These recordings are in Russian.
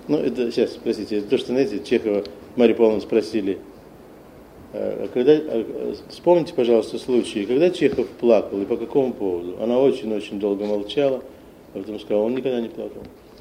Ну, это сейчас, простите, то, что, знаете, Чехова Марию Павловну спросили, вспомните, пожалуйста, случай, когда Чехов плакал и по какому поводу? Она очень-очень долго молчала, а потом сказала, он никогда не плакал.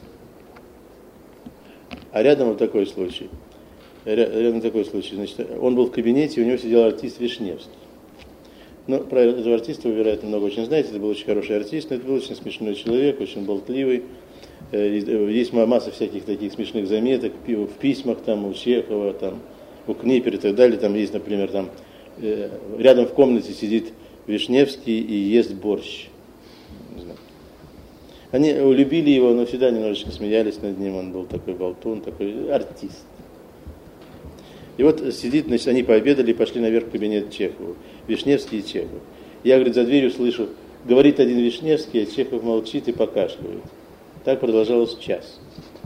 А рядом вот такой случай. Значит, он был в кабинете, у него сидел артист Вишневский. Ну, про этого артиста вы, вероятно, много очень знаете, это был очень хороший артист, но это был очень смешной человек, очень болтливый. Есть масса всяких таких смешных заметок в письмах там, у Чехова, там, у Книпера и так далее. Там есть, например, там, рядом в комнате сидит Вишневский и ест борщ. Не знаю. Они любили его, но всегда немножечко смеялись над ним, он был такой болтун, такой артист. И вот сидит, значит, они пообедали и пошли наверх в кабинет Чехову. Вишневский и Чехов. Я, говорит, за дверью слышу, говорит один Вишневский, а Чехов молчит и покашливает. Так продолжалось час.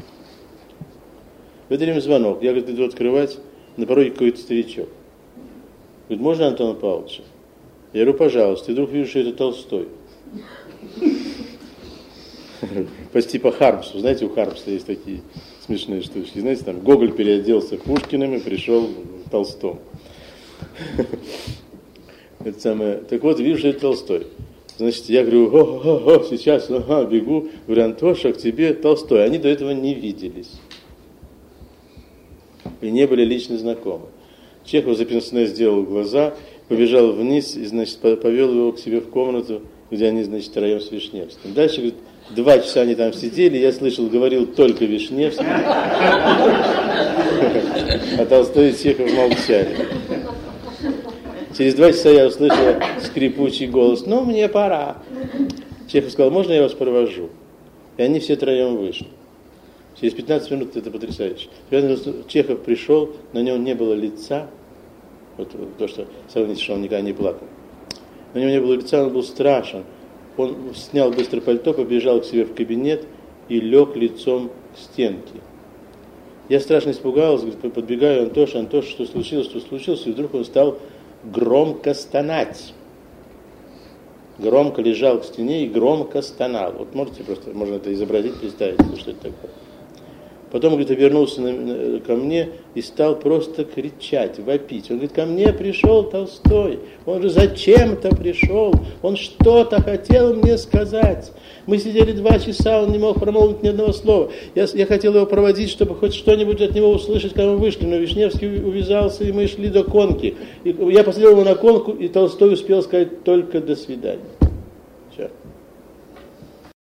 В это время звонок. Я, говорит, иду открывать, на пороге какой-то старичок. Говорит, можно Антона Павловича? Я говорю, пожалуйста. И вдруг вижу, что это Толстой. По типа Хармсу. Знаете, у Хармса есть такие смешные штучки. Знаете, там Гоголь переоделся Пушкиным и пришел Толстом. Это самое. Так вот, вижу, что это Толстой. Значит, я говорю, сейчас, бегу. Говорю, Антоша, к тебе Толстой. Они до этого не виделись. И не были лично знакомы. Чехов за пенсне сделал глаза, побежал вниз и, значит, повел его к себе в комнату, где они, значит, втроем с Вишневским. Дальше, говорит, 2 часа они там сидели, я слышал, говорил только Вишневский, а Толстой и Чехов молчали. Через 2 часа я услышал скрипучий голос, ну, мне пора. Чехов сказал, можно я вас провожу? И они все троем вышли. Через 15 минут это потрясающе. Чехов пришел, на нем не было лица, вот то, что сравните, что он никогда не плакал. На нем не было лица, он был страшен. Он снял быстро пальто, побежал к себе в кабинет и лег лицом к стенке. Я страшно испугалась, подбегаю, Антоша, что случилось, и вдруг он стал громко стонать. Громко лежал к стене и громко стонал. Вот можете просто, можно это изобразить, представить, что это такое. Потом, говорит, обернулся ко мне и стал просто кричать, вопить. Он говорит, ко мне пришел Толстой, он же зачем-то пришел, он что-то хотел мне сказать. Мы сидели 2 часа, он не мог промолвить ни одного слова. Я хотел его проводить, чтобы хоть что-нибудь от него услышать, когда мы вышли, но Вишневский увязался, и мы шли до конки. И я последовал ему на конку, и Толстой успел сказать только «до свидания».